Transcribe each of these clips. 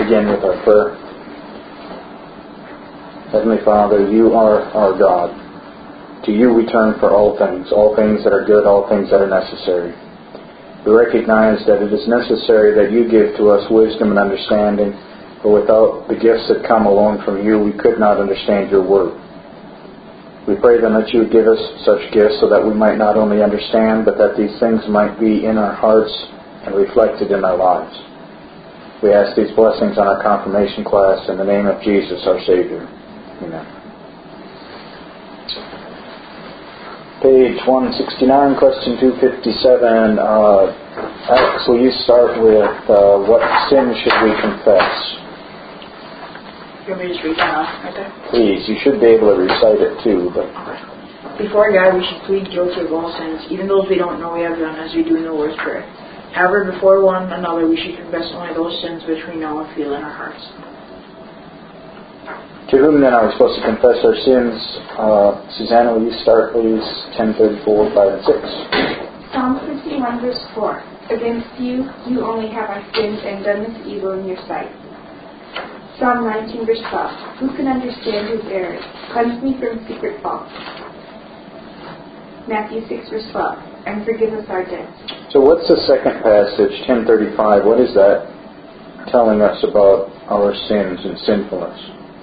begin with our prayer. Heavenly Father, You are our God. To You we turn for all things that are good, all things that are necessary. We recognize that it is necessary that You give to us wisdom and understanding, for without the gifts that come alone from You, we could not understand Your Word. We pray then that You would give us such gifts so that we might not only understand, but that these things might be in our hearts and reflected in our lives. We ask these blessings on our confirmation class in the name of Jesus, our Savior. Amen. Page 169, question 257. Alex, will you start with what sin should we confess? You want me to just read that off right there? Please, you should be able to recite it too. But before God, we should plead guilty of all sins, even those we don't know we have done, as we do in the Lord's Prayer. However, before one another, we should confess only those sins which we know and feel in our hearts. To whom then are we supposed to confess our sins? Susanna, will you start, please? 10:34, 5 and 6. Psalm 51, verse 4. Against You, You only have I sinned and done this evil in Your sight. Psalm 19, verse 12. Who can understand His errors? Cleanse me from secret faults. Matthew 6, verse 12. And forgive us our debts. So what's the second passage, 10:35? What is that telling us about our sins and sinfulness?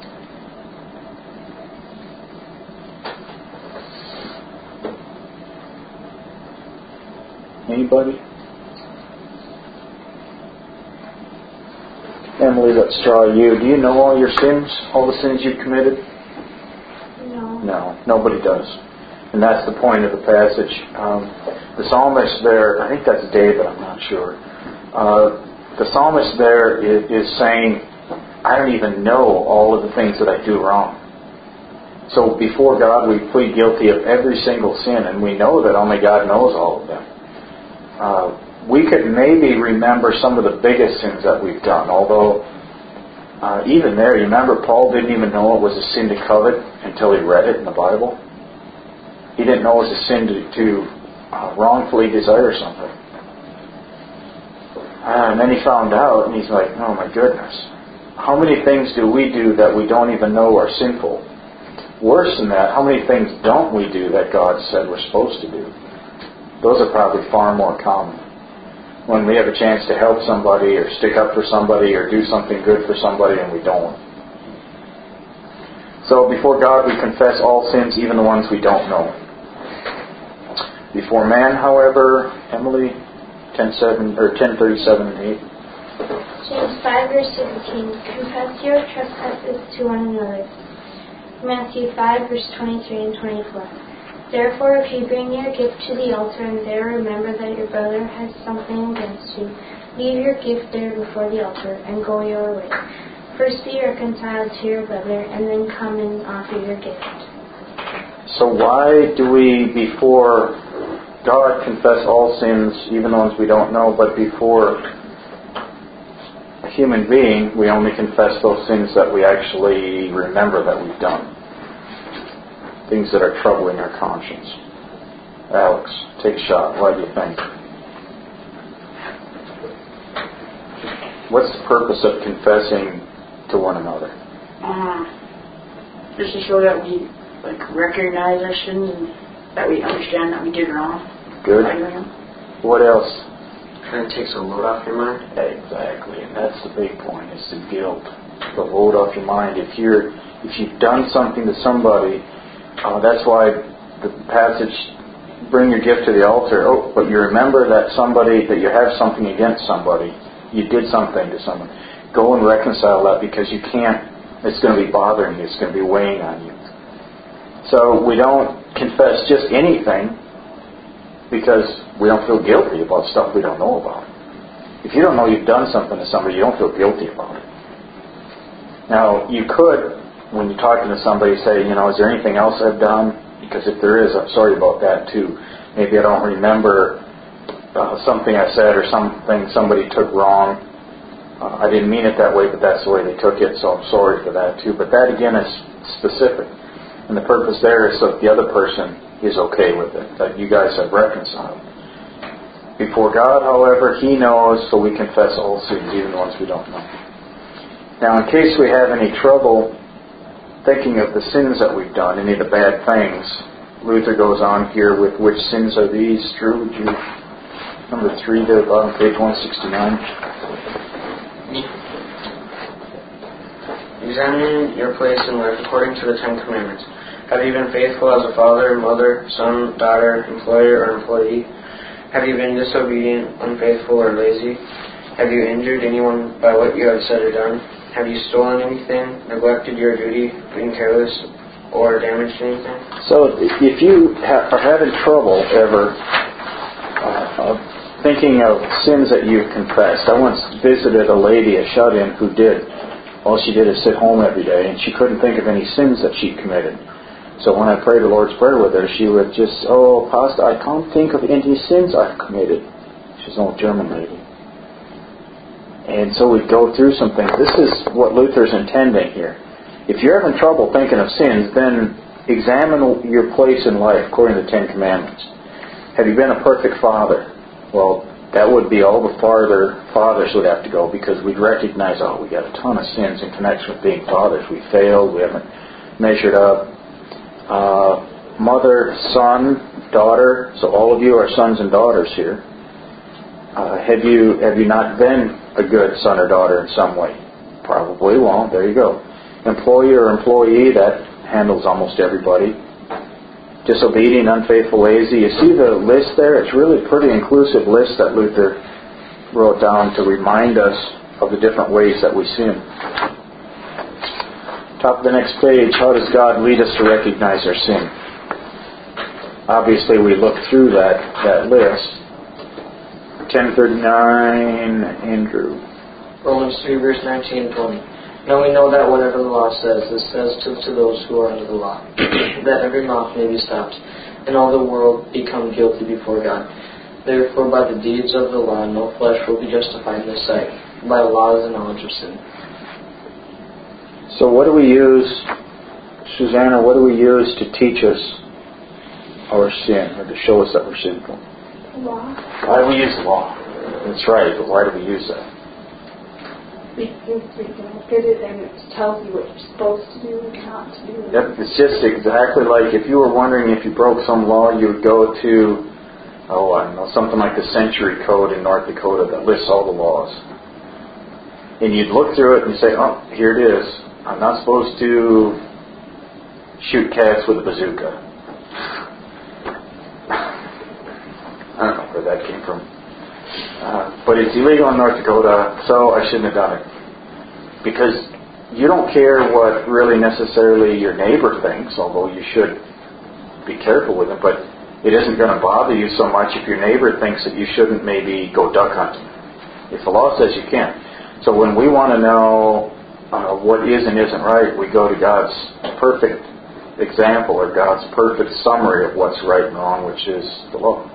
Anybody? Emily, let's try you. Do you know all your sins? All the sins you've committed? No. No, nobody does. And that's the point of the passage. The psalmist there, I think that's David, I'm not sure. The psalmist there is saying, I don't even know all of the things that I do wrong. So before God we plead guilty of every single sin, and we know that only God knows all of them. We could maybe remember some of the biggest sins that we've done, although even there, you remember Paul didn't even know it was a sin to covet until he read it in the Bible. He didn't know it was a sin to wrongfully desire something. And then he found out, and he's like, oh my goodness. How many things do we do that we don't even know are sinful? Worse than that, how many things don't we do that God said we're supposed to do? Those are probably far more common. When we have a chance to help somebody or stick up for somebody or do something good for somebody and we don't. So before God we confess all sins, even the ones we don't know. Before man, however, Emily, 10:37 and 8. James 5, verse 17. Confess your trespasses to one another. Matthew 5, verse 23 and 24. Therefore, if you bring your gift to the altar and there remember that your brother has something against you, leave your gift there before the altar and go your way. First be reconciled to your brother and then come and offer your gift. So why do we, before God, confess all sins, even the ones we don't know, but before a human being, we only confess those sins that we actually remember that we've done? Things that are troubling our conscience. Alex, take a shot. What do you think? What's the purpose of confessing to one another? Just to show that we recognize our sins and that we understand that we did wrong. Good. What else? Kind of takes a load off your mind. Exactly, and that's the big point. It's the guilt, the load off your mind. If you've done something to somebody. That's why the passage, bring your gift to the altar. Oh, but you remember that you have something against somebody. You did something to someone. Go and reconcile that because you can't, it's going to be bothering you. It's going to be weighing on you. So we don't confess just anything because we don't feel guilty about stuff we don't know about. If you don't know you've done something to somebody, you don't feel guilty about it. Now, you could, when you're talking to somebody, say, is there anything else I've done? Because if there is, I'm sorry about that too. Maybe I don't remember something I said or something somebody took wrong. I didn't mean it that way, but that's the way they took it, so I'm sorry for that too. But that again is specific. And the purpose there is so that the other person is okay with it, that you guys have reconciled. Before God, however, He knows, so we confess all sins, even the ones we don't know. Now, in case we have any trouble thinking of the sins that we've done, any of the bad things, Luther goes on here with which sins are these. Drew, would you, number 3 to the bottom, page 169. Examine your place in life according to the Ten Commandments. Have you been faithful as a father, mother, son, daughter, employer, or employee? Have you been disobedient, unfaithful, or lazy? Have you injured anyone by what you have said or done? Have you stolen anything, neglected your duty, been careless, or damaged anything? So if you are having trouble ever thinking of sins that you've confessed, I once visited a lady, a shut-in, who did. All she did is sit home every day, and she couldn't think of any sins that she'd committed. So when I prayed the Lord's Prayer with her, she would just, Pastor, I can't think of any sins I've committed. She's an old German lady. And so we'd go through some things. This is what Luther's intending here. If you're having trouble thinking of sins, then examine your place in life according to the Ten Commandments. Have you been a perfect father? Well, that would be all the farther fathers would have to go, because we'd recognize, we got a ton of sins in connection with being fathers. We failed, we haven't measured up. Mother, son, daughter, so all of you are sons and daughters here. Have you not been a good son or daughter in some way? Probably won't. There you go. Employer or employee, that handles almost everybody. Disobedient, unfaithful, lazy. You see the list there? It's really a pretty inclusive list that Luther wrote down to remind us of the different ways that we sin. Top of the next page, how does God lead us to recognize our sin? Obviously, we look through that list. 1039, Andrew. Romans 3, verse 19 and 20. Now we know that whatever the law says, it says to those who are under the law, that every mouth may be stopped, and all the world become guilty before God. Therefore, by the deeds of the law, no flesh will be justified in His sight. By the law is the knowledge of sin. So what do we use, Susanna, what do we use to teach us our sin, or to show us that we're sinful? Law. Why do we use the law? That's right, but why do we use that? Because we can look at it and it tells you what you're supposed to do and not to do. Yep, it's just exactly like if you were wondering if you broke some law, you would go to, I don't know, something like the Century Code in North Dakota that lists all the laws. And you'd look through it and say, here it is. I'm not supposed to shoot cats with a bazooka. I don't know where that came from. But it's illegal in North Dakota, so I shouldn't have done it. Because you don't care what really necessarily your neighbor thinks, although you should be careful with it, but it isn't going to bother you so much if your neighbor thinks that you shouldn't maybe go duck hunting. If the law says you can't. So when we want to know what is and isn't right, we go to God's perfect example or God's perfect summary of what's right and wrong, which is the law.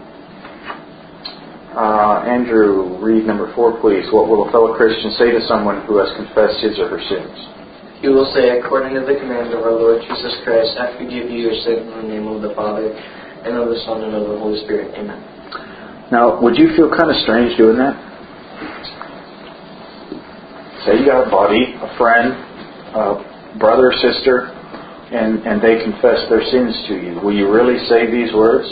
Andrew, read number 4, please. What will a fellow Christian say to someone who has confessed his or her sins? He will say, according to the command of our Lord Jesus Christ, I forgive you your sin in the name of the Father, and of the Son, and of the Holy Spirit. Amen. Now, would you feel kind of strange doing that? Say you got a buddy, a friend, a brother or sister, and they confess their sins to you. Will you really say these words?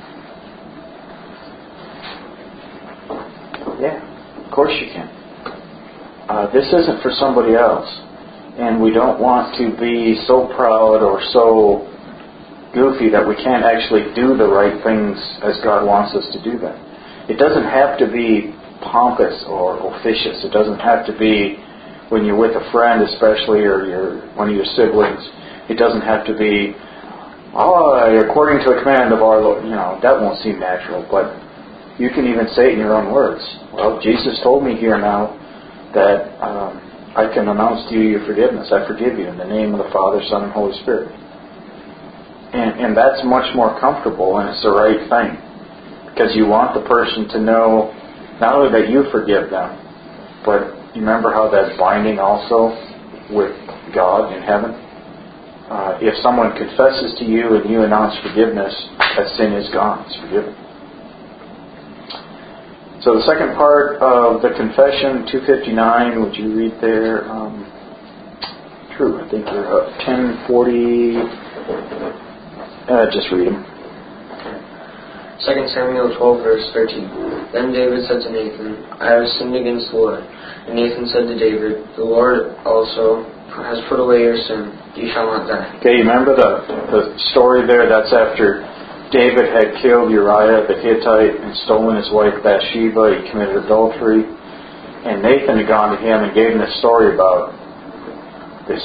Yeah, of course you can. This isn't for somebody else. And we don't want to be so proud or so goofy that we can't actually do the right things as God wants us to do them. It doesn't have to be pompous or officious. It doesn't have to be when you're with a friend especially, or one of your siblings. It doesn't have to be, according to a command of our Lord. That won't seem natural, but you can even say it in your own words. Well, Jesus told me here now that I can announce to you your forgiveness. I forgive you in the name of the Father, Son, and Holy Spirit. And that's much more comfortable, and it's the right thing. Because you want the person to know not only that you forgive them, but you remember how that's binding also with God in heaven? If someone confesses to you and you announce forgiveness, that sin is gone. It's forgiven. So the second part of the confession, 259, would you read there? true. I think you're up 10:40. Just read them. 2 Samuel 12, verse 13. Then David said to Nathan, I have sinned against the Lord. And Nathan said to David, the Lord also has put away your sin. You shall not die. Okay, you remember the story there? That's after David had killed Uriah the Hittite and stolen his wife Bathsheba. He committed adultery. And Nathan had gone to him and gave him a story about this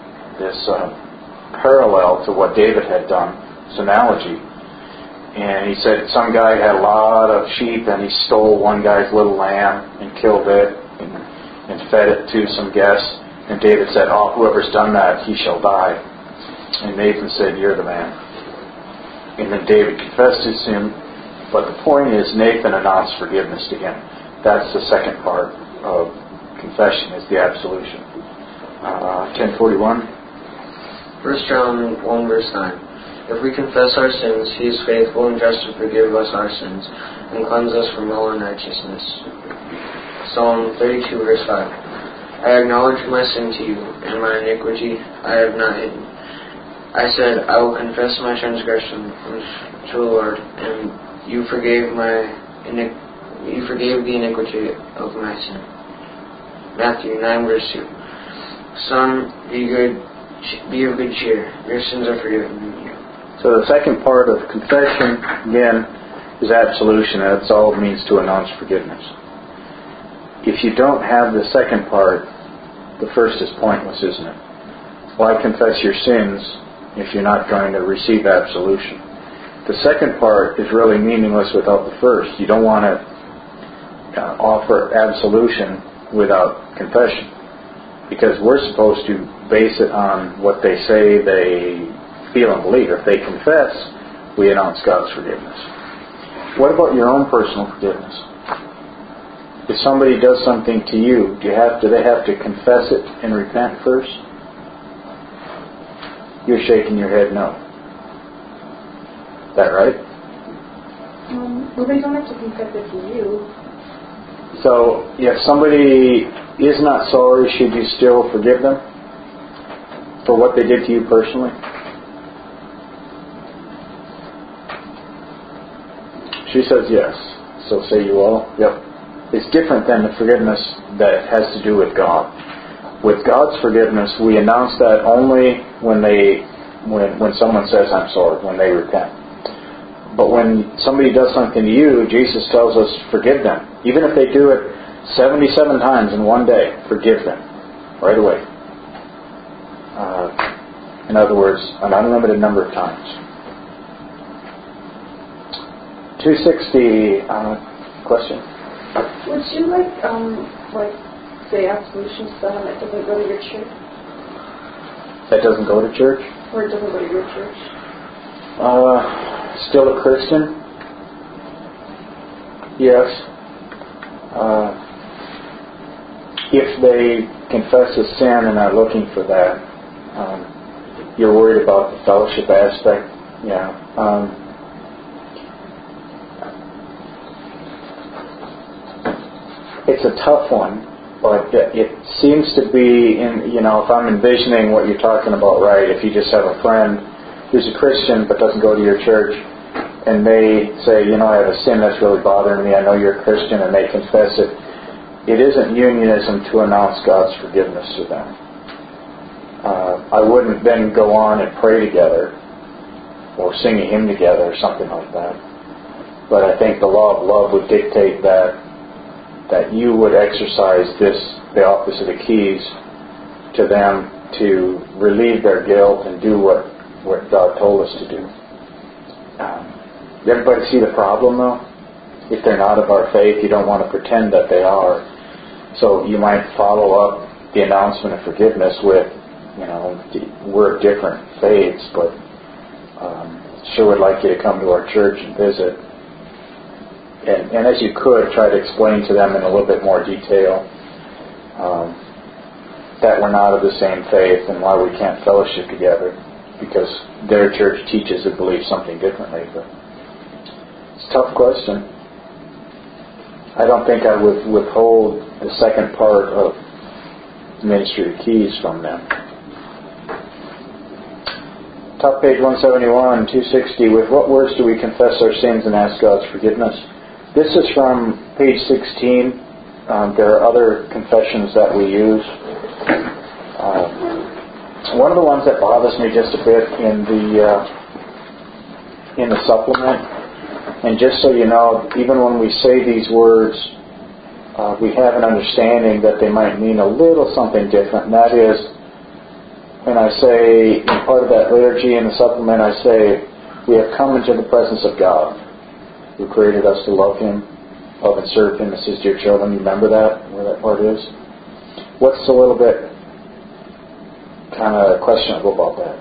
parallel to what David had done. It's an analogy. And he said some guy had a lot of sheep and he stole one guy's little lamb and killed it and fed it to some guests. And David said, oh, whoever's done that, he shall die. And Nathan said, you're the man. And then David confessed his sin. But the point is, Nathan announced forgiveness to him. That's the second part of confession, is the absolution. 10:41. 1 John 1, verse 9. If we confess our sins, He is faithful and just to forgive us our sins and cleanse us from all unrighteousness. Psalm 32, verse 5. I acknowledge my sin to you, and my iniquity I have not hidden. I said, I will confess my transgression to the Lord, and you forgave the iniquity of my sin. Matthew 9, verse 2. Son, be of good cheer. Your sins are forgiven you. So the second part of confession, again, is absolution. That's all it means to announce forgiveness. If you don't have the second part, the first is pointless, isn't it? Why confess your sins if you're not going to receive absolution? The second part is really meaningless without the first. You don't want to offer absolution without confession, because we're supposed to base it on what they say they feel and believe. If they confess, we announce God's forgiveness. What about your own personal forgiveness? If somebody does something to you, do they have to confess it and repent first? You're shaking your head no. Is that right? Well, they don't have to confess it to you. So, if somebody is not sorry, should you still forgive them for what they did to you personally? She says yes. So say you all? Yep. It's different than the forgiveness that has to do with God. With God's forgiveness, we announce that only when someone says, I'm sorry, when they repent. But when somebody does something to you, Jesus tells us, forgive them. Even if they do it 77 times in one day, forgive them right away. In other words, an unlimited number of times. 260, question? Would you say absolution to someone that doesn't go to your church? That doesn't go to church? Or doesn't go to your church? Still a Christian? Yes. If they confess a sin and are looking for that, you're worried about the fellowship aspect? Yeah. It's a tough one, but it seems to be if I'm envisioning what you're talking about, right, if you just have a friend who's a Christian but doesn't go to your church, and they say, I have a sin that's really bothering me, I know you're a Christian, and they confess it, it isn't unionism to announce God's forgiveness to them. I wouldn't then go on and pray together or sing a hymn together or something like that. But I think the law of love would dictate that you would exercise the office of the keys to them to relieve their guilt and do what God told us to do. Everybody see the problem, though? If they're not of our faith, you don't want to pretend that they are. So you might follow up the announcement of forgiveness with, we're of different faiths, but sure would like you to come to our church and visit. And as you could, try to explain to them in a little bit more detail that we're not of the same faith and why we can't fellowship together, because their church teaches and believes something differently. But it's a tough question. I don't think I would withhold the second part of the ministry of keys from them. Top page 171, 260. With what words do we confess our sins and ask God's forgiveness? This is from page 16. There are other confessions that we use. One of the ones that bothers me just a bit in the supplement, and just so you know, even when we say these words, we have an understanding that they might mean a little something different, and that is, when I say, in part of that liturgy in the supplement, I say, we have come into the presence of God, who created us to love Him, love and serve Him as His dear children. You remember that, where that part is? What's a little bit kind of questionable about that?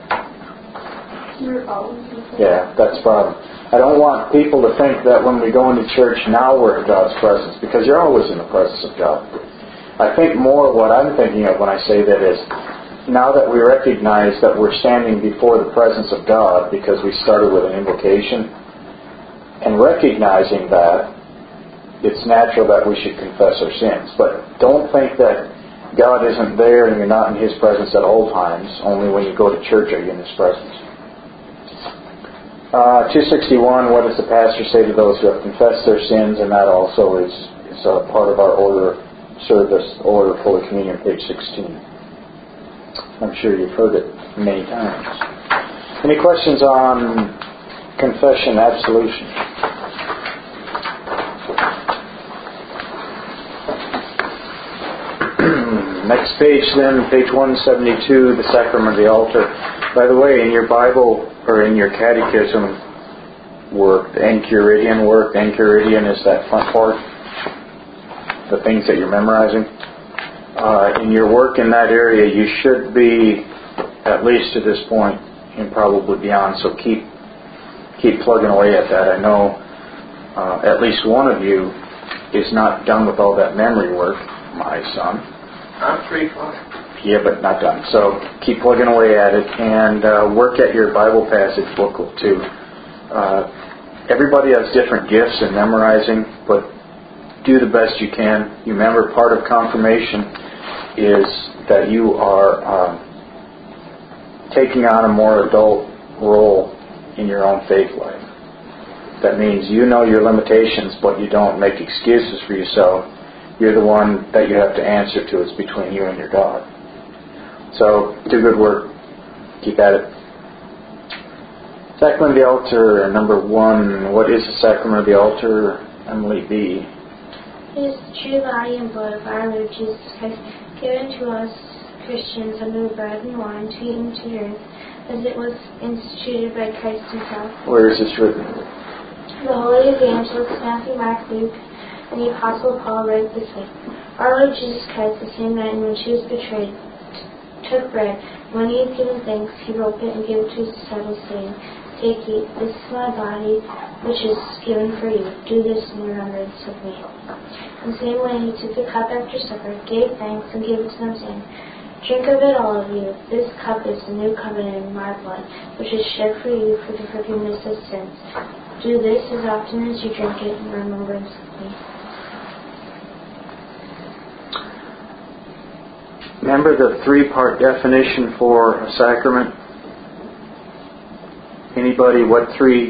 Yeah, that's the problem. I don't want people to think that when we go into church now we're in God's presence, because you're always in the presence of God. I think more what I'm thinking of when I say that is, now that we recognize that we're standing before the presence of God because we started with an invocation, and recognizing that, it's natural that we should confess our sins. But don't think that God isn't there and you're not in His presence at all times. Only when you go to church are you in His presence. 261, what does the pastor say to those who have confessed their sins? And that also is part of our order service, order of Holy Communion, page 16. I'm sure you've heard it many times. Any questions on confession, absolution? Next page then, page 172, the sacrament of the altar. By the way, in your Bible, or in your catechism work, the Enchiridion work, the Enchiridion is that front part, the things that you're memorizing. In your work in that area, you should be, at least to this point, and probably beyond, so keep plugging away at that. I know at least one of you is not done with all that memory work, my son. I'm pretty far. Yeah, but not done. So keep plugging away at it, and work at your Bible passage booklet too. Everybody has different gifts in memorizing, but do the best you can. You remember, part of confirmation is that you are taking on a more adult role in your own faith life. That means you know your limitations, but you don't make excuses for yourself. You're the one that you have to answer to. It's between you and your God. So, do good work. Keep at it. Sacrament of the altar, number 1. What is the sacrament of the altar? Emily B. It is the true body and blood of our Lord Jesus Christ, given to us Christians under the bread and wine to eat and to drink, as it was instituted by Christ Himself. Where is this written? The Holy Evangelists Matthew, Mark, Luke, and the Apostle Paul write this way. Our Lord Jesus Christ, the same night in which He was betrayed, took bread. When He had given thanks, He broke it and gave it to His disciples, saying, Take, eat, this is my body, which is given for you. Do this in remembrance of me. In the same way, He took the cup after supper, gave thanks, and gave it to them, saying, Drink of it, all of you. This cup is the new covenant in my blood, which is shed for you for the forgiveness of sins. Do this as often as you drink it in remembrance of me. Remember the 3-part definition for a sacrament? Anybody, what three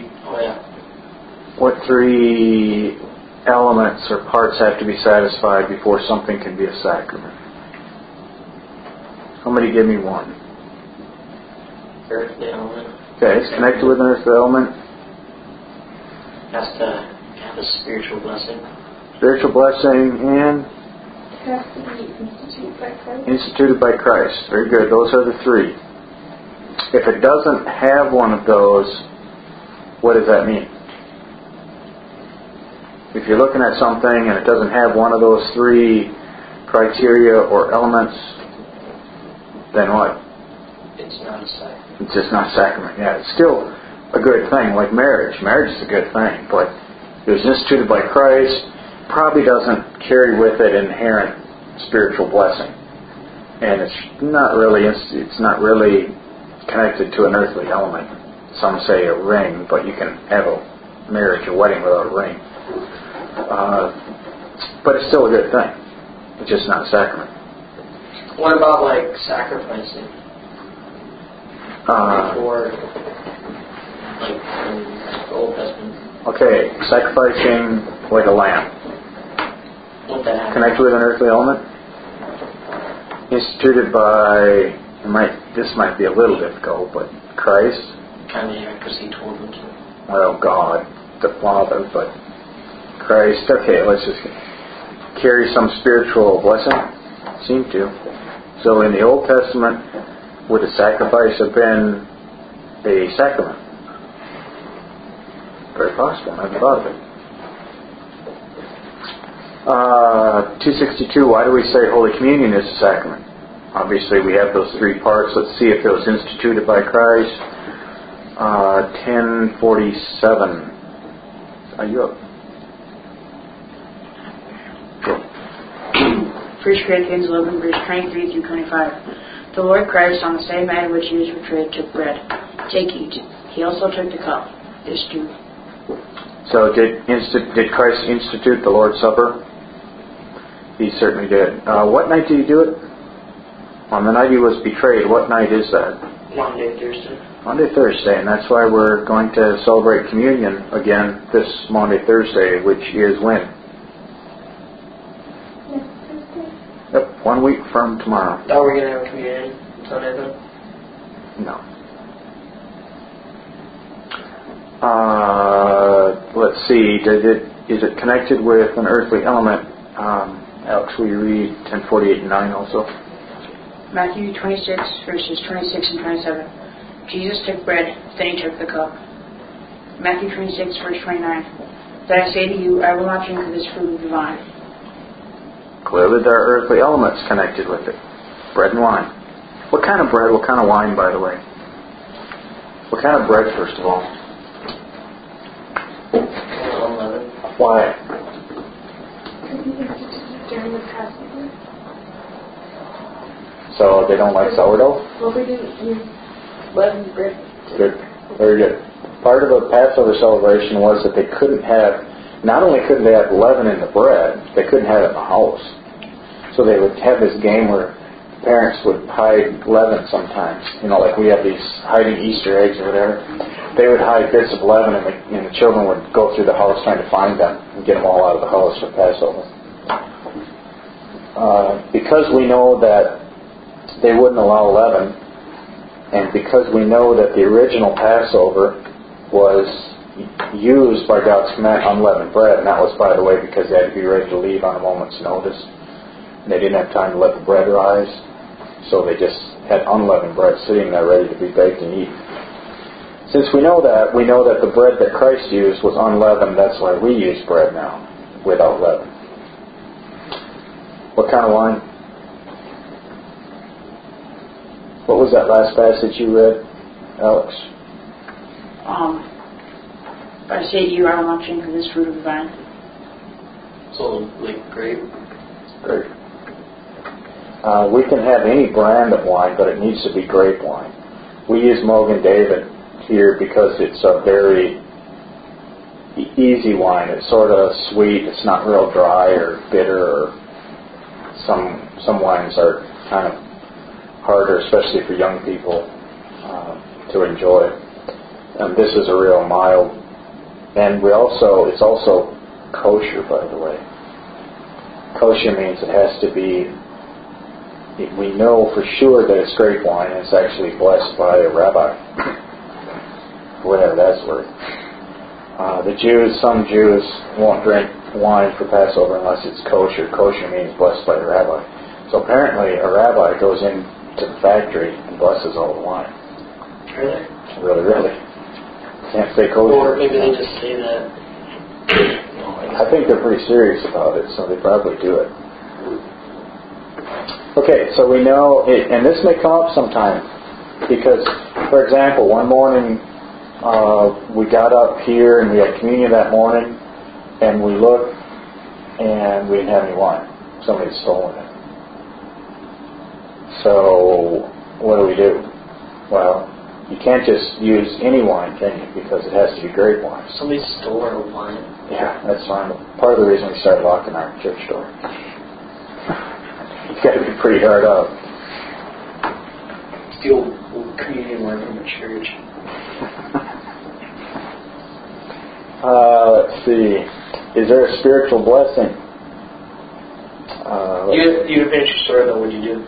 elements or parts have to be satisfied before something can be a sacrament? Somebody give me one. Earthly element. Okay, it's connected with an earthly element. Has to have a spiritual blessing. Spiritual blessing and It has to be instituted by Christ. instituted by Christ. Very good. Those are the 3. If it doesn't have one of those, what does that mean? If you're looking at something and it doesn't have one of those 3 criteria or elements, then what? It's not a sacrament. It's just not a sacrament. Yeah, it's still a good thing, like marriage. Marriage is a good thing, but it was instituted by Christ, probably doesn't carry with it inherent spiritual blessing. And it's not really connected to an earthly element. Some say a ring, but you can have a marriage, a wedding without a ring. But it's still a good thing. It's just not a sacrament. What about like sacrificing? Before, like in the Old Testament. Okay, sacrificing like a lamb. What that happened? Connected with an earthly element. Instituted by, this might be a little difficult, but Christ. I mean, because he told them to. Well, God, the Father, but Christ. Okay, let's just carry some spiritual blessing. Seem to. So in the Old Testament, would a sacrifice have been a sacrament? Very possible. I never thought of it. 262, why do we say Holy Communion is a sacrament? Obviously, we have those three parts. Let's see if it was instituted by Christ. 1047. Are you up? Go. 1 Corinthians 11, verse 23 through 25. The Lord Christ, on the same night in which he was betrayed, took bread. Take, eat. He also took the cup. This too. So did Christ institute the Lord's Supper? He certainly did. What night did he do it? On the night he was betrayed. What night is that? Monday, Thursday. Monday, Thursday. And that's why we're going to celebrate communion again this Monday, Thursday, which is when? Yep, 1 week from tomorrow. Are we going to have communion Sunday then? No. Let's see. Is it connected with an earthly element? Alex, will you read 10:48 and 9 also? Matthew 26, verses 26 and 27. Jesus took bread, then he took the cup. Matthew 26, verse 29. Then I say to you, I will not drink of this fruit of the vine. Clearly there are earthly elements connected with it. Bread and wine. What kind of bread, what kind of wine, by the way? What kind of bread, first of all? Unleavened. Why? During the Passover. So they don't like sourdough? Well, we didn't use leavened bread. Good. Very good. Part of the Passover celebration was that they couldn't have, not only couldn't they have leaven in the bread, they couldn't have it in the house. So they would have this game where parents would hide leaven sometimes. You know, like we have these hiding Easter eggs or whatever. They would hide bits of leaven and the children would go through the house trying to find them and get them all out of the house for Passover. Because we know that they wouldn't allow leaven, and because we know that the original Passover was used by God's command unleavened bread, and that was, by the way, because they had to be ready to leave on a moment's notice. And they didn't have time to let the bread rise, so they just had unleavened bread sitting there ready to be baked and eaten. Since we know that the bread that Christ used was unleavened, that's why we use bread now, without leaven. What kind of wine? What was that last passage you read, Alex? I say to you, I will not drink of this fruit of the vine. So, like grape? Grape. We can have any brand of wine, but it needs to be grape wine. We use Mogan David here because it's a very easy wine. It's sort of sweet. It's not real dry or bitter. Or some wines are kind of harder, especially for young people to enjoy. And this is a real mild. And it's also kosher, by the way. Kosher means it has to be, we know for sure that it's grape wine, and it's actually blessed by a rabbi. Whatever that's worth. Some Jews won't drink wine for Passover unless it's kosher. Kosher means blessed by the rabbi. So apparently a rabbi goes into the factory and blesses all the wine. Really? Really. Can't say kosher. Or maybe they just say that. I think they're pretty serious about it, so they probably do it. Okay, so we know, and this may come up sometime, because, for example, one morning we got up here and we had communion that morning, and we looked and we didn't have any wine. Somebody had stolen it. So what do? Well, you can't just use any wine, can you? Because it has to be grape wine. Somebody stole our wine. Yeah, that's fine. Part of the reason we started locking our church door. You've got to be pretty hard up. Steal communion wine from a church. Let's see. Is there a spiritual blessing? You finish your story though. What'd you do?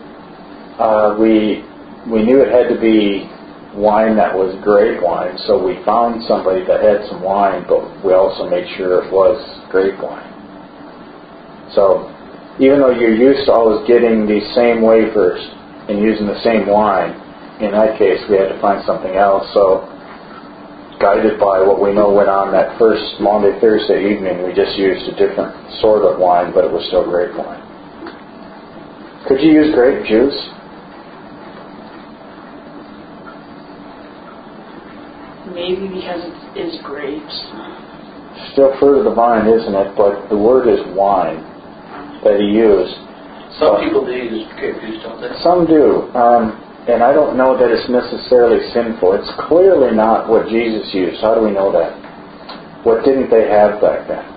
We knew it had to be wine that was grape wine, so we found somebody that had some wine, but we also made sure it was grape wine. So even though you're used to always getting these same wafers and using the same wine, in that case we had to find something else. So guided by what we know went on that first Monday, Thursday evening, we just used a different sort of wine, but it was still grape wine. Could you use grape juice? Maybe because it is grapes. Still fruit of the vine, isn't it? But the word is wine that he used. Some people do use grape juice, don't they? Some do. And I don't know that it's necessarily sinful. It's clearly not what Jesus used. How do we know that? What didn't they have back then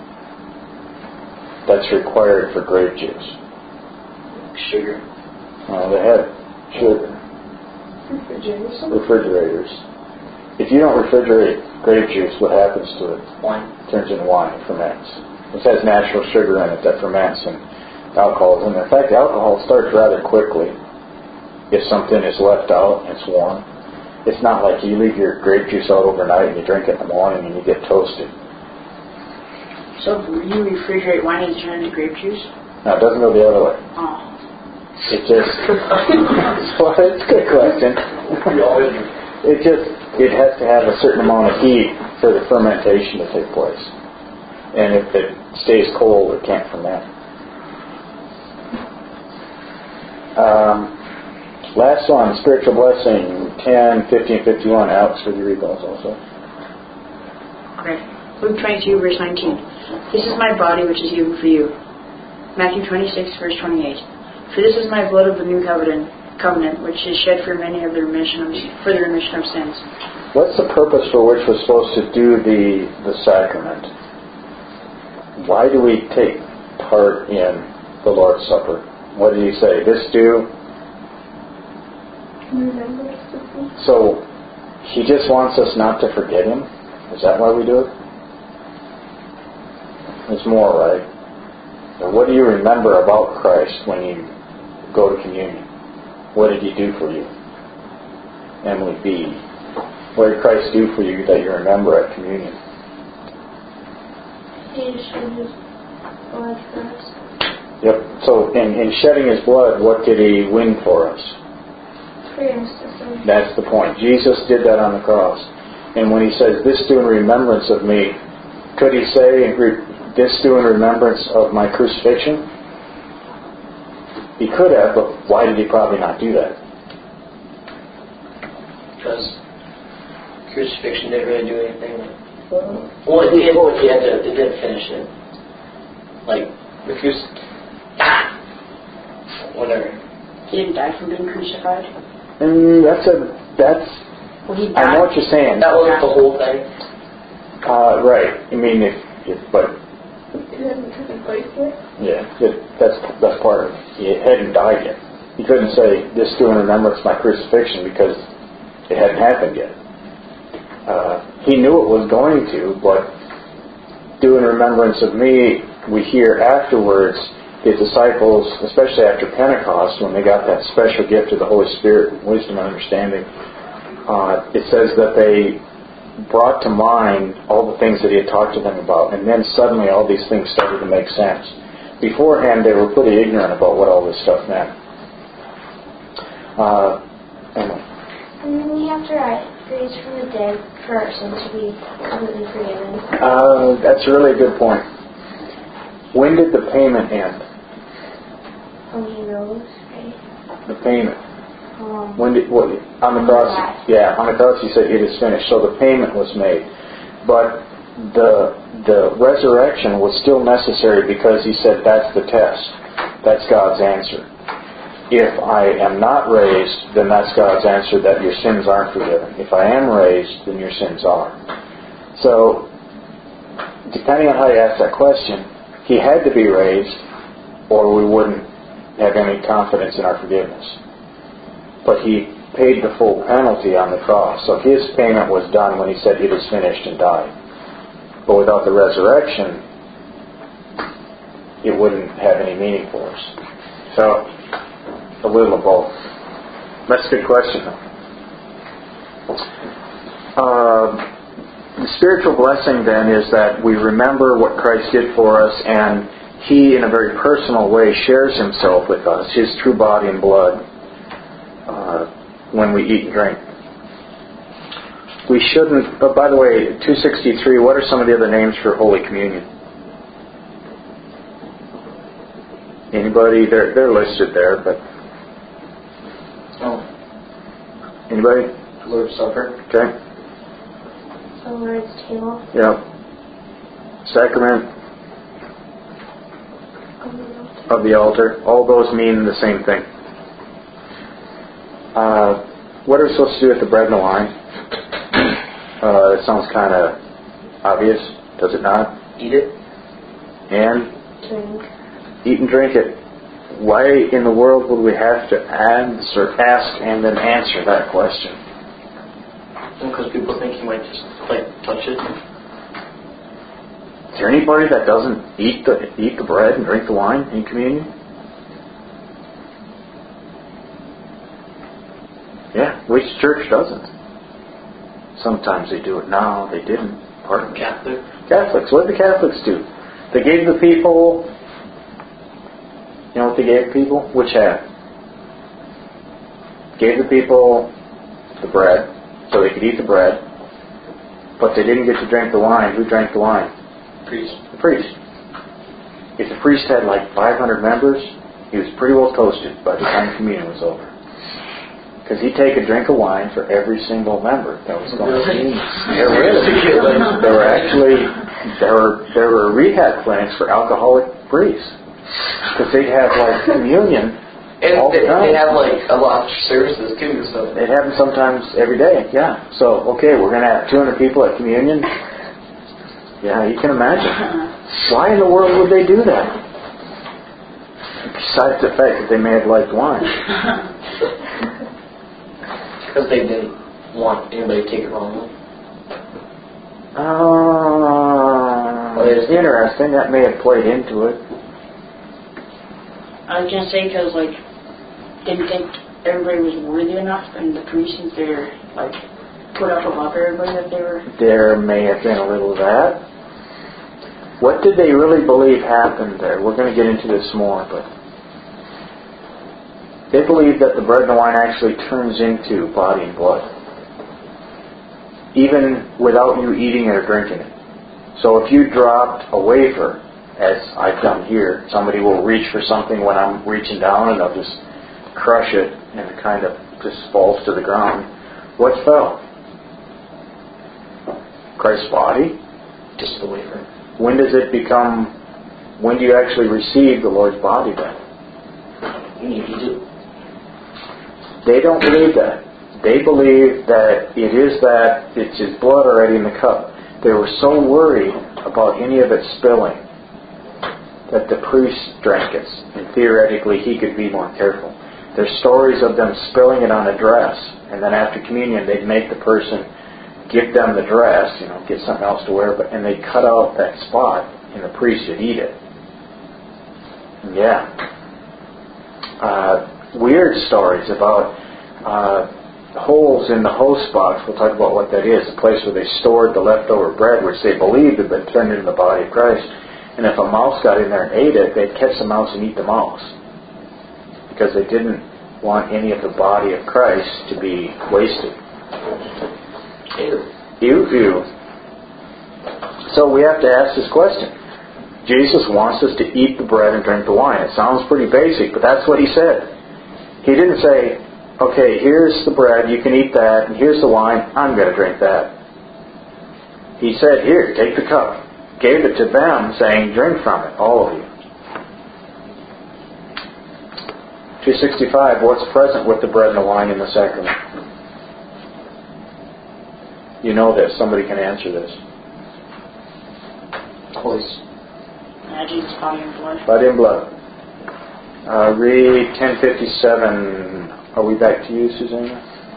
that's required for grape juice? Sugar. They had sugar. Refrigerators. If you don't refrigerate grape juice, what happens to it? Wine. It turns into wine. It ferments. It has natural sugar in it that ferments, and alcohol is in there. In fact, alcohol starts rather quickly if something is left out and it's warm. It's not like you leave your grape juice out overnight and you drink it in the morning and you get toasted. So if you refrigerate wine, it turns into grape juice? No, it doesn't go the other way. Oh. It just... well, it's a good question. It has to have a certain amount of heat for the fermentation to take place. And if it stays cold, it can't ferment. Last one, spiritual blessing, 10, 15, 51. Alex, would you read those also? Okay. Luke 22, verse 19. This is my body, which is given for you. Matthew 26, verse 28. For this is my blood of the new covenant, which is shed for many of the remission of sins. What's the purpose for which we're supposed to do the sacrament? Why do we take part in the Lord's Supper? What did he say? This do... So, he just wants us not to forget him? Is that why we do it? It's more, right? Now, what do you remember about Christ when you go to communion? What did he do for you? Emily B. What did Christ do for you that you remember at communion? He shed his blood for us. Yep. So, in shedding his blood, what did he win for us? That's the point. Jesus did that on the cross. And when he says, this do in remembrance of me, could he say, this do in remembrance of my crucifixion? He could have, but why did he probably not do that? Because crucifixion didn't really do anything. Well, it did. It did finish it. Like, the whatever. He didn't die from being crucified? That's. Well, he died. I know what you're saying. That wasn't the whole thing. Right. I mean, but. It hasn't taken place yet? Yeah, that's part of it. He hadn't died yet. He couldn't say, this do in remembrance of my crucifixion, because it hadn't happened yet. He knew it was going to, but do in remembrance of me, we hear afterwards the disciples, especially after Pentecost, when they got that special gift of the Holy Spirit, wisdom and understanding, it says that they brought to mind all the things that he had talked to them about, and then suddenly all these things started to make sense. Beforehand, they were pretty ignorant about what all this stuff meant. And then we have to raise from the dead for our sins to be completely forgiven. That's really a good point. When did the payment end? When he rose, right? The payment. On the cross? Yeah, on the cross he said it is finished. So the payment was made. But the resurrection was still necessary because he said that's the test. That's God's answer. If I am not raised, then that's God's answer that your sins aren't forgiven. If I am raised, then your sins are. So, depending on how you ask that question, he had to be raised or we wouldn't have any confidence in our forgiveness. But he paid the full penalty on the cross. So His payment was done when He said it is finished and died. But without the resurrection, it wouldn't have any meaning for us. So, a little of both. That's a good question, though. The spiritual blessing, then, is that we remember what Christ did for us, and He, in a very personal way, shares Himself with us, His true body and blood, when we eat and drink. We shouldn't... But by the way, 263, what are some of the other names for Holy Communion? Anybody? They're listed there, but... Oh. Anybody? Lord's Supper. Okay. The Lord's table. Yeah. Sacrament of the altar. All those mean the same thing. What are we supposed to do with the bread and the wine? It sounds kind of obvious, does it not? Eat it. And? Drink. Eat and drink it. Why in the world would we have to ask and then answer that question? Because people think you might just touch it. Is there anybody that doesn't eat the bread and drink the wine in communion? Yeah, which church doesn't? Sometimes they do it now. They didn't. Pardon me. Catholics. What did the Catholics do? They gave the people... You know what they gave people? Which half? Gave the people the bread, so they could eat the bread, but they didn't get to drink the wine. Who drank the wine? Priest. The priest. If the priest had like 500 members, he was pretty well toasted by the time communion was over. Because he'd take a drink of wine for every single member that was going to communion. There were rehab clinics for alcoholic priests. Because they'd have like communion all the time. They have like a lot of services too. So they'd have them sometimes every day. Yeah. So we're going to have 200 people at communion. Yeah, you can imagine. Why in the world would they do that? Besides the fact that they may have liked wine. Because they didn't want anybody to take it wrongly. Interesting. That may have played into it. I was going to say, because, didn't think everybody was worthy enough, and the priests, they're, put up above everybody that they were... There may have been a little of that. What did they really believe happened there? We're going to get into this more, but... They believe that the bread and the wine actually turns into body and blood. Even without you eating it or drinking it. So if you dropped a wafer, as I've done here, somebody will reach for something when I'm reaching down and they'll just crush it and it kind of just falls to the ground. What fell? Christ's body? Just the wafer. When do you actually receive the Lord's body then? You eat it. They don't believe that. They believe that it's His blood already in the cup. They were so worried about any of it spilling that the priest drank it, and theoretically he could be more careful. There's stories of them spilling it on a dress, and then after communion they'd make the person give them the dress, get something else to wear, and they'd cut out that spot, and the priest would eat it. Yeah. Weird stories about holes in the host box. We'll talk about what that is. A place where they stored the leftover bread, which they believed had been turned into the body of Christ. And if a mouse got in there and ate it, they'd catch the mouse and eat the mouse. Because they didn't want any of the body of Christ to be wasted. Ew. So we have to ask this question. Jesus wants us to eat the bread and drink the wine. It sounds pretty basic, but that's what He said. He didn't say, okay, here's the bread, you can eat that, and here's the wine, I'm going to drink that. He said, here, take the cup. Gave it to them, saying, drink from it, all of you. 265, what's present with the bread and the wine in the sacrament? You know this. Somebody can answer this. Please. Jesus' body and blood. Body and blood. Read 1057. Are we back to you, Susanna?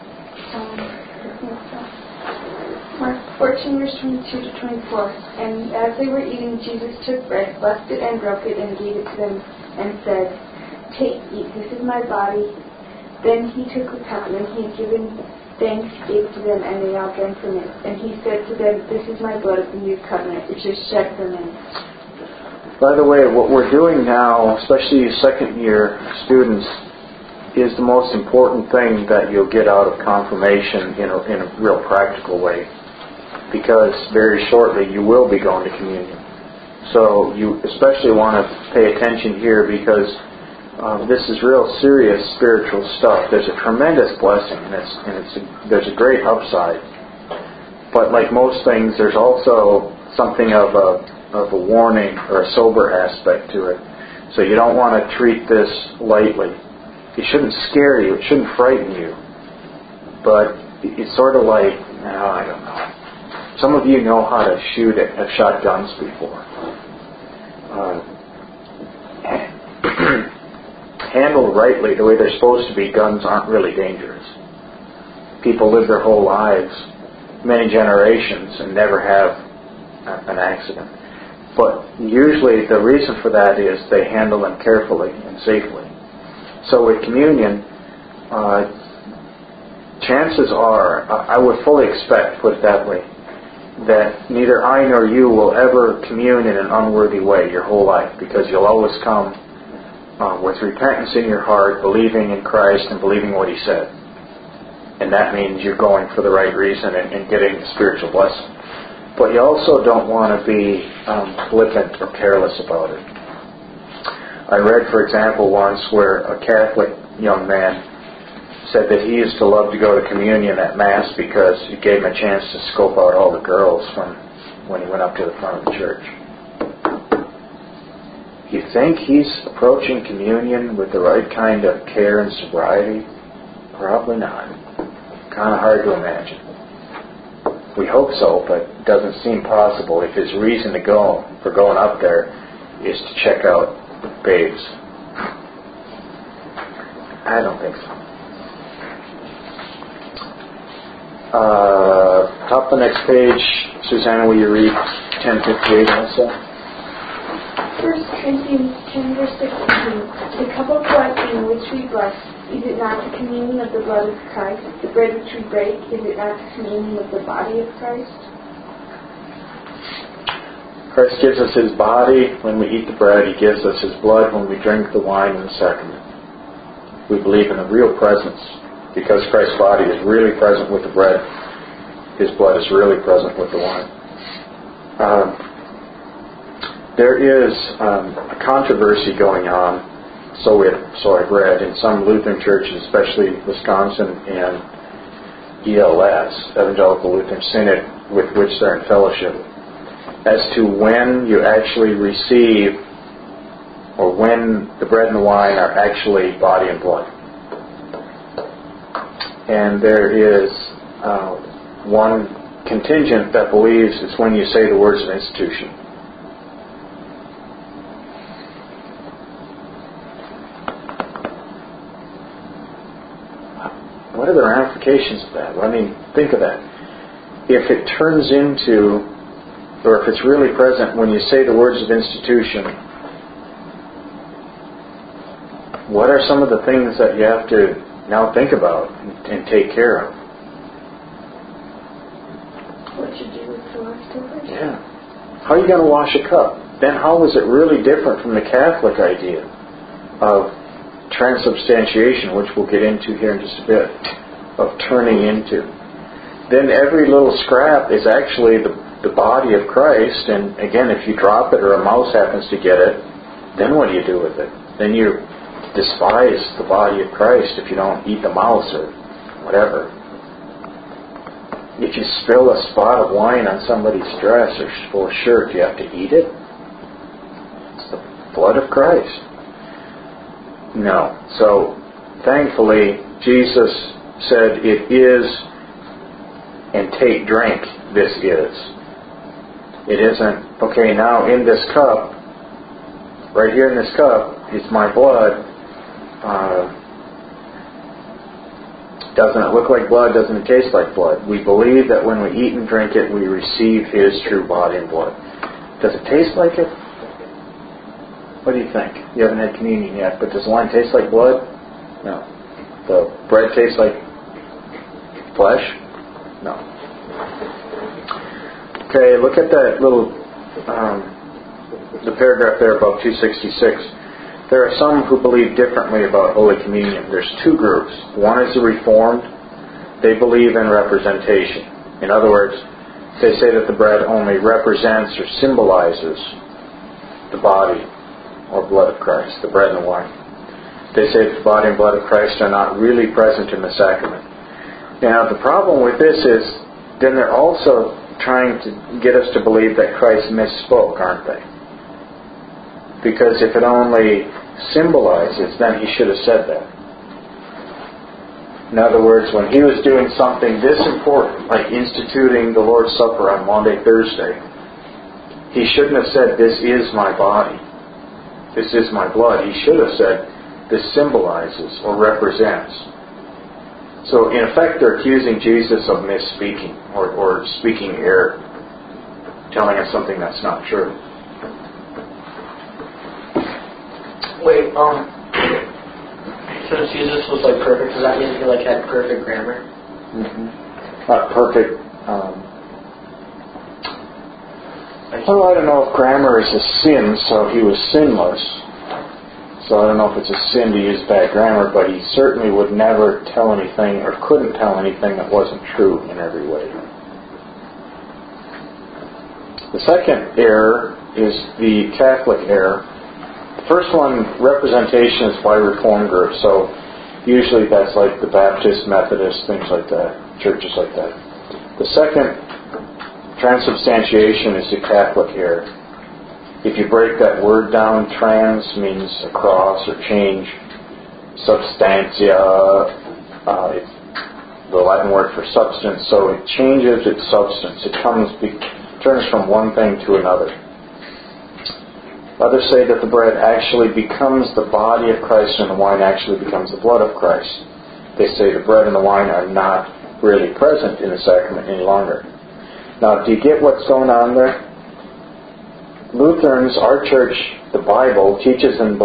14 verse 22 to 24. And as they were eating, Jesus took bread, blessed it and broke it, and gave it to them, and said, "Take, eat, this is my body." Then he took the cup, and when he had given thanks, he gave it to them, and they all drank from it. And he said to them, "This is my blood of the new covenant, which is shed for many." By the way, what we're doing now, especially second-year students, is the most important thing that you'll get out of confirmation in a real practical way. Because very shortly you will be going to communion. So you especially want to pay attention here because this is real serious spiritual stuff. There's a tremendous blessing and there's a great upside. But like most things, there's also something of a warning or a sober aspect to it. So you don't want to treat this lightly. It shouldn't scare you. It shouldn't frighten you. But it's sort of like, I don't know. Some of you know how to have shot guns before. Handled rightly, the way they're supposed to be, guns aren't really dangerous. People live their whole lives, many generations, and never have an accident. But usually the reason for that is they handle them carefully and safely. So with communion, chances are, I would fully expect, put it that way, that neither I nor you will ever commune in an unworthy way your whole life, because you'll always come with repentance in your heart, believing in Christ and believing what He said. And that means you're going for the right reason and getting the spiritual blessing. But you also don't want to be flippant or careless about it. I read, for example, once where a Catholic young man said that he used to love to go to communion at Mass because it gave him a chance to scope out all the girls from when he went up to the front of the church. You think he's approaching communion with the right kind of care and sobriety? Probably not. Kind of hard to imagine. We hope so, but it doesn't seem possible if his reason for going up there is to check out babes. I don't think so. Top of the next page, Susanna, will you read 10:58 also? 1 Corinthians 10 verse 16. The cup of blessing which we bless, is it not the communion of the blood of Christ? The bread which we break, is it not the communion of the body of Christ? Christ gives us His body when we eat the bread. He gives us His blood when we drink the wine in the sacrament. We believe in the real presence. Because Christ's body is really present with the bread, His blood is really present with the wine. There is a controversy going on, so I've read, in some Lutheran churches, especially Wisconsin and ELS, Evangelical Lutheran Synod, with which they're in fellowship, as to when you actually receive, or when the bread and the wine are actually body and blood. And there is one contingent that believes it's when you say the words of institution. What are the ramifications of that? Well, I mean, think of that. If it turns into, or if it's really present when you say the words of institution, what are some of the things that you have to now think about and take care of? What you do with the leftovers? Yeah. How are you going to wash a cup? Then how is it really different from the Catholic idea of transubstantiation, which we'll get into here in just a bit, of turning into? Then every little scrap is actually the body of Christ, and again, if you drop it or a mouse happens to get it, then what do you do with it? Then you despise the body of Christ if you don't eat the mouse or whatever. If you spill a spot of wine on somebody's dress or shirt, do you have to eat it? It's the blood of Christ. No. So, thankfully, Jesus said, "It is," and take, drink, this is. It isn't, okay, now in this cup, right here in this cup, is my blood. Doesn't it look like blood? Doesn't it taste like blood? We believe that when we eat and drink it, we receive His true body and blood. Does it taste like it? What do you think? You haven't had communion yet, but does the wine taste like blood? No. The bread tastes like flesh? No. Okay, look at that little, the paragraph there above 266. There are some who believe differently about Holy Communion. There's two groups. One is the Reformed. They believe in representation. In other words, they say that the bread only represents or symbolizes the body or blood of Christ, the bread and the wine. They say that the body and blood of Christ are not really present in the sacrament. Now, the problem with this is, then they're also trying to get us to believe that Christ misspoke, aren't they? Because if it only symbolizes, then He should have said that. In other words, when He was doing something this important, like instituting the Lord's Supper on Maundy Thursday, He shouldn't have said, "This is my body. This is my blood." He should have said, "This symbolizes or represents." So, in effect, they're accusing Jesus of misspeaking or speaking error, telling us something that's not true. Wait, since Jesus was like perfect, does that mean He like had perfect grammar? Not perfect. Well, I don't know if grammar is a sin, so He was sinless. So I don't know if it's a sin to use bad grammar, but He certainly would never tell anything or couldn't tell anything that wasn't true in every way. The second error is the Catholic error. The first one, representation, is by Reformed groups. So usually that's like the Baptist, Methodist, things like that, churches like that. The second, transubstantiation, is the Catholic error. If you break that word down, trans means across or change. Substantia, the Latin word for substance, so it changes its substance. It turns from one thing to another. Others say that the bread actually becomes the body of Christ and the wine actually becomes the blood of Christ. They say the bread and the wine are not really present in the sacrament any longer. Now, do you get what's going on there? Lutherans, our church, the Bible, teaches us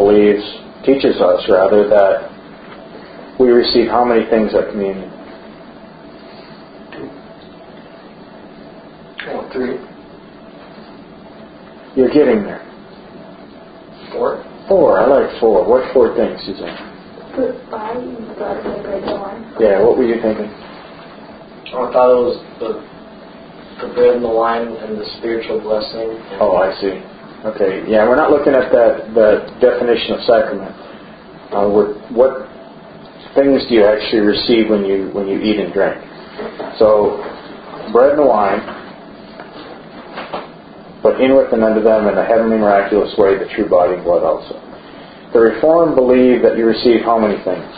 that we receive how many things at communion? 3. You're getting there. 4. 4. I like 4. What 4 things, Suzanne? Put 5 in the blood of the bread and wine. Yeah, what were you thinking? I thought it was the bread and the wine and the spiritual blessing. Oh, I see. Okay, yeah, we're not looking at the definition of sacrament. What things do you actually receive when you eat and drink? So, bread and wine, but in with and under them in a heavenly miraculous way, the true body and blood also. The Reformed believe that you receive how many things?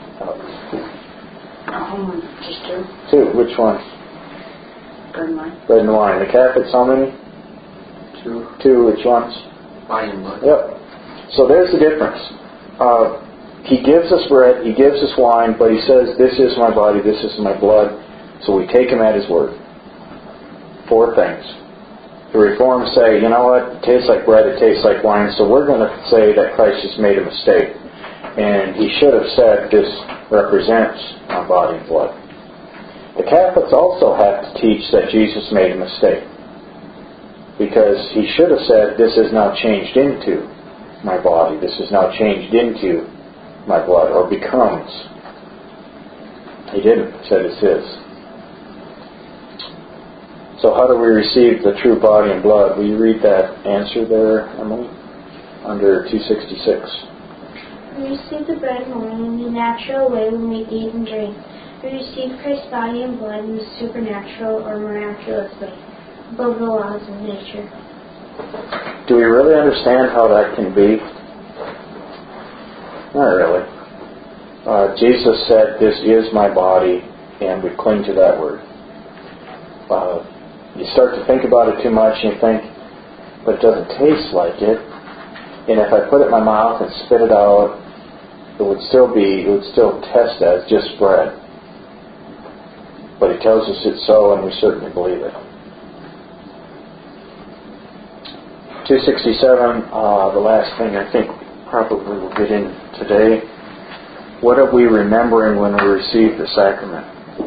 Just 2. 2. Which one? Bread and wine. Bread and wine. The Catholics, how many? 2. 2. Which ones? Body and blood. Yep. So there's the difference. He gives us bread, He gives us wine, but He says, "This is my body, this is my blood." So we take Him at His word. 4 things. The Reformed say, you know what, it tastes like bread, it tastes like wine, so we're going to say that Christ just made a mistake. And He should have said, "This represents my body and blood." The Catholics also have to teach that Jesus made a mistake. Because He should have said, "This is now changed into my body. This is now changed into my blood," or becomes. He didn't. He said it's His. So how do we receive the true body and blood? Will you read that answer there, Emily? Under 266. We receive the bread and wine in the natural way when we eat and drink. We receive Christ's body and blood in the supernatural or miraculous way, above the laws of nature. Do we really understand how that can be? Not really. Jesus said, "This is my body," and we cling to that word. You start to think about it too much and you think, but it doesn't taste like it. And if I put it in my mouth and spit it out, it would still test as just bread. But He tells us it's so, and we certainly believe it. 267, the last thing I think probably we'll get in today. What are we remembering when we receive the sacrament?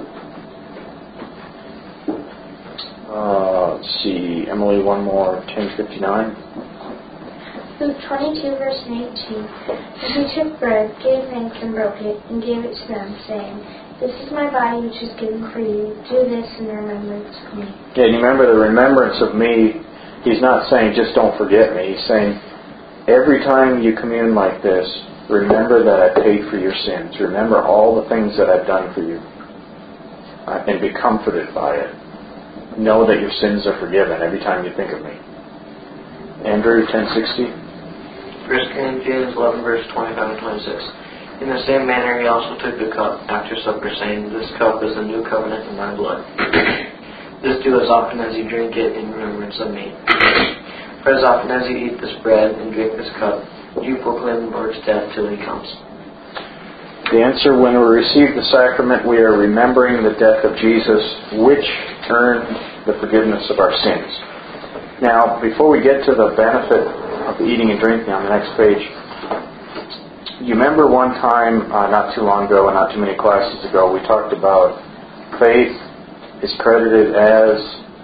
Let's see, Emily, one more, 10:59. Luke 22, verse 18. And He took bread, gave thanks, and broke it, and gave it to them, saying, This is my body which is given for you. Do this in remembrance of me. Yeah, and you remember the remembrance of me. He's not saying just don't forget me. He's saying every time you commune like this, remember that I paid for your sins. Remember all the things that I've done for you. And be comforted by it. Know that your sins are forgiven every time you think of me. Andrew, 10:60. 1 Corinthians 11, verse 25 and 26. In the same manner he also took the cup after supper, saying, This cup is the new covenant in my blood. This do as often as you drink it in remembrance of me. For as often as you eat this bread and drink this cup, you proclaim the Lord's death till He comes. The answer, when we receive the sacrament, we are remembering the death of Jesus, which earned the forgiveness of our sins. Now, before we get to the benefit of eating and drinking on the next page, you remember one time, not too long ago, and not too many classes ago, we talked about faith is credited as...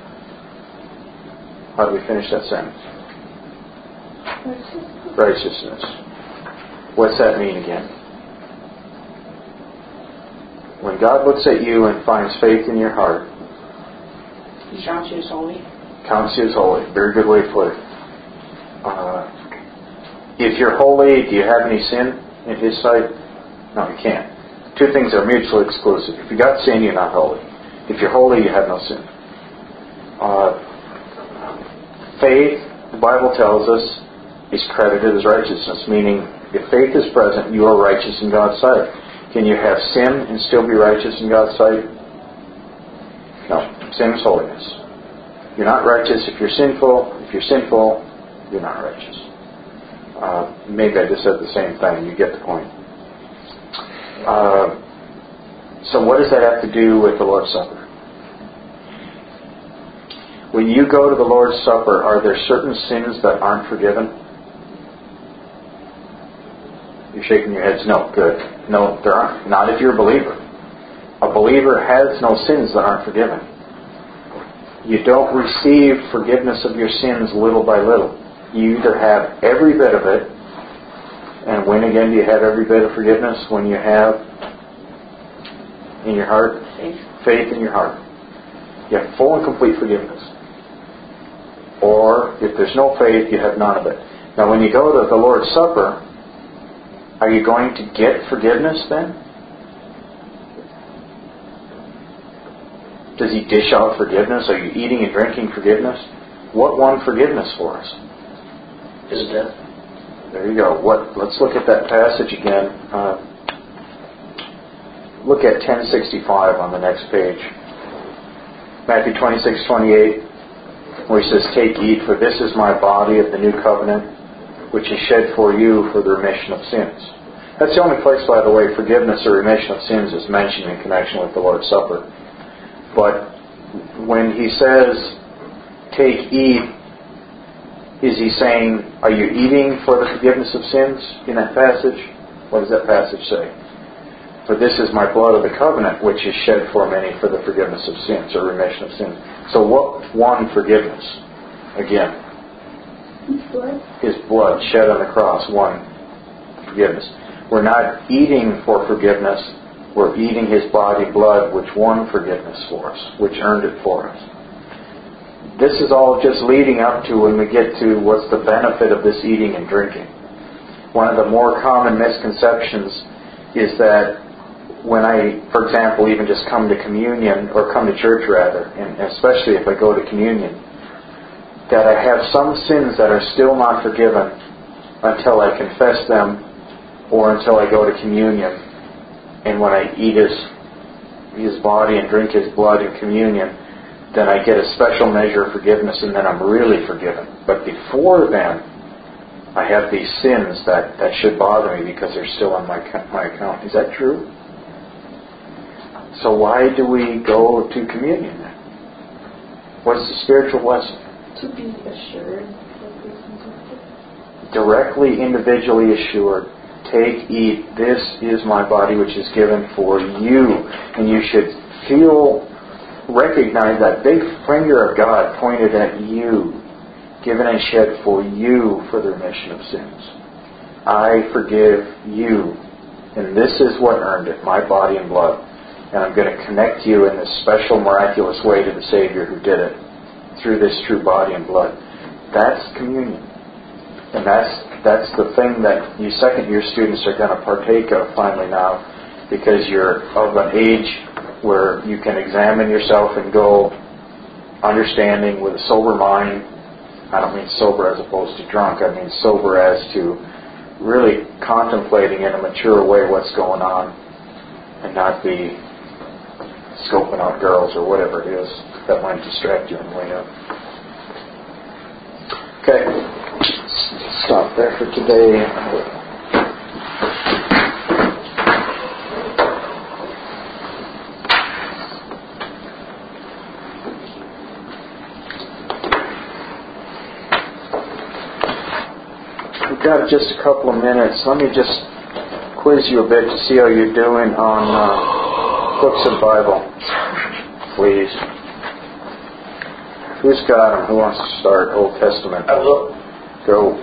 How do we finish that sentence? Righteousness. What's that mean again? When God looks at you and finds faith in your heart, He counts you as holy. Counts you as holy. Very good way to put it. If you're holy, do you have any sin in His sight? No, you can't. Two things are mutually exclusive. If you got sin, you're not holy. If you're holy, you have no sin. Faith, the Bible tells us, is credited as righteousness, meaning if faith is present, you are righteous in God's sight. Can you have sin and still be righteous in God's sight? No. Sin is holiness. You're not righteous if you're sinful. If you're sinful, you're not righteous. Maybe I just said the same thing. You get the point. So what does that have to do with the Lord's Supper? When you go to the Lord's Supper, are there certain sins that aren't forgiven? You're shaking your heads. No. Good. No, there aren't. Not if you're a believer. A believer has no sins that aren't forgiven. You don't receive forgiveness of your sins little by little. You either have every bit of it, and when again do you have every bit of forgiveness? When you have in your heart, faith in your heart. You have full and complete forgiveness. Or if there's no faith, you have none of it. Now when you go to the Lord's Supper, are you going to get forgiveness then? Does He dish out forgiveness? Are you eating and drinking forgiveness? What won forgiveness for us? His death. There you go. Let's look at that passage again. Look at 1065 on the next page. Matthew 26:28, where He says, Take, eat, for this is my body of the new covenant, which is shed for you for the remission of sins. That's the only place, by the way, forgiveness or remission of sins is mentioned in connection with the Lord's Supper. But when He says, Take, eat, is He saying, are you eating for the forgiveness of sins in that passage? What does that passage say? For this is my blood of the covenant, which is shed for many for the forgiveness of sins or remission of sins. So what won forgiveness? Again, His blood. His blood shed on the cross won forgiveness. We're not eating for forgiveness. We're eating His body, blood, which won forgiveness for us, which earned it for us. This is all just leading up to when we get to what's the benefit of this eating and drinking. One of the more common misconceptions is that when I, for example, even just come to communion, or come to church rather, and especially if I go to communion, that I have some sins that are still not forgiven until I confess them or until I go to communion. And when I eat His body and drink His blood in communion, then I get a special measure of forgiveness, and then I'm really forgiven. But before then, I have these sins that should bother me because they're still on my account. Is that true? So why do we go to communion then? What's the spiritual lesson? To be assured. Directly, individually assured. Take, eat. This is my body which is given for you. And you should recognize that big finger of God pointed at you, given and shed for you for the remission of sins. I forgive you. And this is what earned it, my body and blood. And I'm going to connect you in this special, miraculous way to the Savior who did it through this true body and blood. That's communion. And that's the thing that you second-year students are going to partake of finally now, because you're of an age where you can examine yourself and go understanding with a sober mind. I don't mean sober as opposed to drunk. I mean sober as to really contemplating in a mature way what's going on, and not be scoping out girls or whatever it is that might distract you on the way up. Okay, stop there for today. We've got just a couple of minutes. Let me just quiz you a bit to see how you're doing on books of the Bible, please. Who's got them? Who wants to start? Old Testament. I will. Go.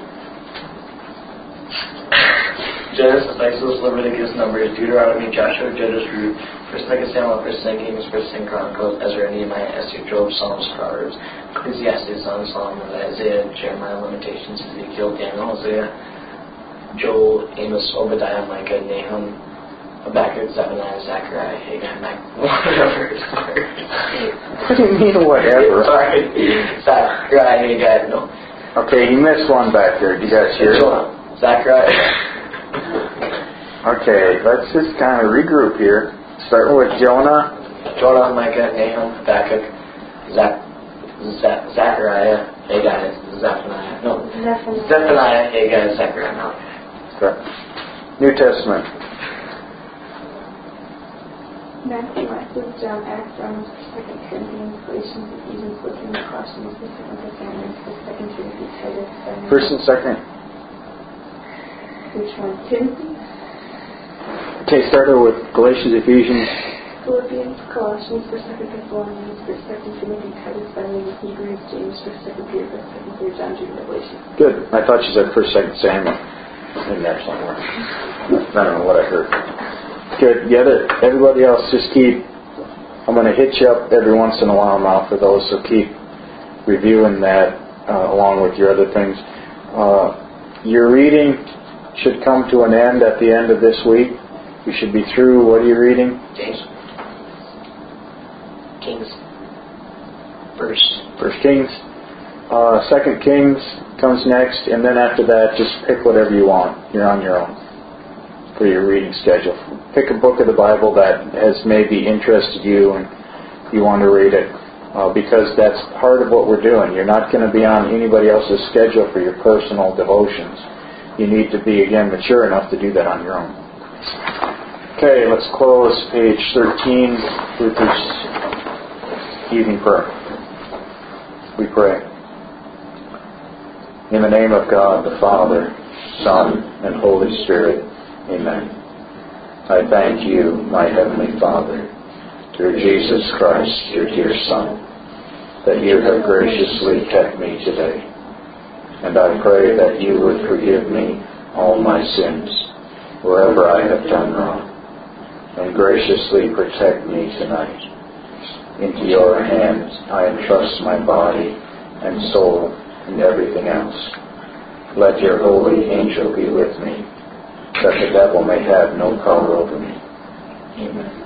Genesis, Exodus, Leviticus, Numbers, Deuteronomy, Joshua, Judges, Ruth, 1st, 2nd Samuel, 1st, 2nd Kings, 1st, 2nd Chronicles, Ezra, Nehemiah, Esther, Job, Psalms, Proverbs, Ecclesiastes, Psalms, Solomon, Isaiah, Jeremiah, Lamentations, Ezekiel, Daniel, Hosea, Joel, Amos, Obadiah, Micah, Nahum, Habakkuk, Zephaniah, Zechariah, Haggai, whatever. What do you mean, whatever? Sorry. Zechariah, Haggai, no. Okay, you missed one back there. Did you guys hear it? Zechariah. Okay, let's just kind of regroup here. Starting with Jonah. Jonah, Micah, Nahum, Habakkuk, Zechariah, Haggai, Zephaniah. No. Zephaniah, Haggai, Zechariah, no. Okay. New Testament. Matthew, Mark, Luke, John, Acts, Romans, 2 Corinthians, Galatians, Ephesians, Philippians, Colossians, 2 Thessalonians, 2 Timothy, Titus, 7. First and second. Which one? Timothy? Okay, started with Galatians, Ephesians. Philippians, Colossians, 1 Thessalonians, 2 Timothy, Titus, 7, Hebrews, James, 1 Peter, 2 John, Jude, Revelation. Good. I thought you said 1st, 2nd Samuel. In there somewhere. I don't know what I heard. Good. Get it. Everybody else, just keep. I'm going to hit you up every once in a while now for those, so keep reviewing that along with your other things. Your reading should come to an end at the end of this week. You should be through. What are you reading? James. Kings. First Kings. 2 Kings comes next, and then after that, just pick whatever you want. You're on your own for your reading schedule. Pick a book of the Bible that has maybe interested you and you want to read it, because that's part of what we're doing. You're not going to be on anybody else's schedule for your personal devotions. You need to be, again, mature enough to do that on your own. Okay, let's close page 13 with this evening prayer. We pray. In the name of God, the Father, Son, and Holy Spirit. Amen. I thank you, my Heavenly Father, through Jesus Christ, your dear Son, that you have graciously kept me today. And I pray that you would forgive me all my sins, wherever I have done wrong, and graciously protect me tonight. Into your hands I entrust my body and soul and everything else. Let your holy angel be with me, that the devil may have no power over me. Amen.